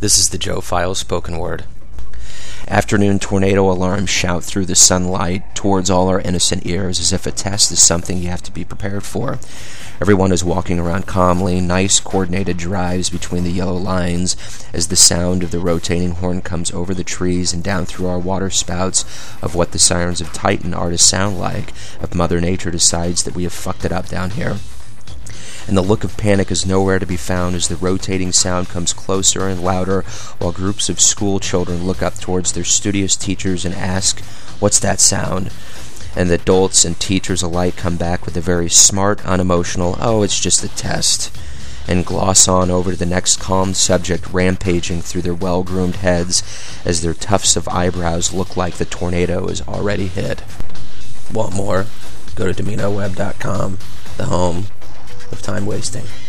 This is the Joe File spoken word. Afternoon tornado alarms shout through the sunlight towards all our innocent ears as if a test is something you have to be prepared for. Everyone is walking around calmly, nice coordinated drives between the yellow lines as the sound of the rotating horn comes over the trees and down through our water spouts of what the sirens of Titan are to sound like if Mother Nature decides that we have fucked it up down here. And the look of panic is nowhere to be found as the rotating sound comes closer and louder while groups of school children look up towards their studious teachers and ask, "What's that sound?" And the adults and teachers alike come back with a very smart, unemotional, "Oh, it's just a test," and gloss on over to the next calm subject rampaging through their well-groomed heads as their tufts of eyebrows look like the tornado is already hit. Want more? Go to DominoWeb.com, the home of time wasting.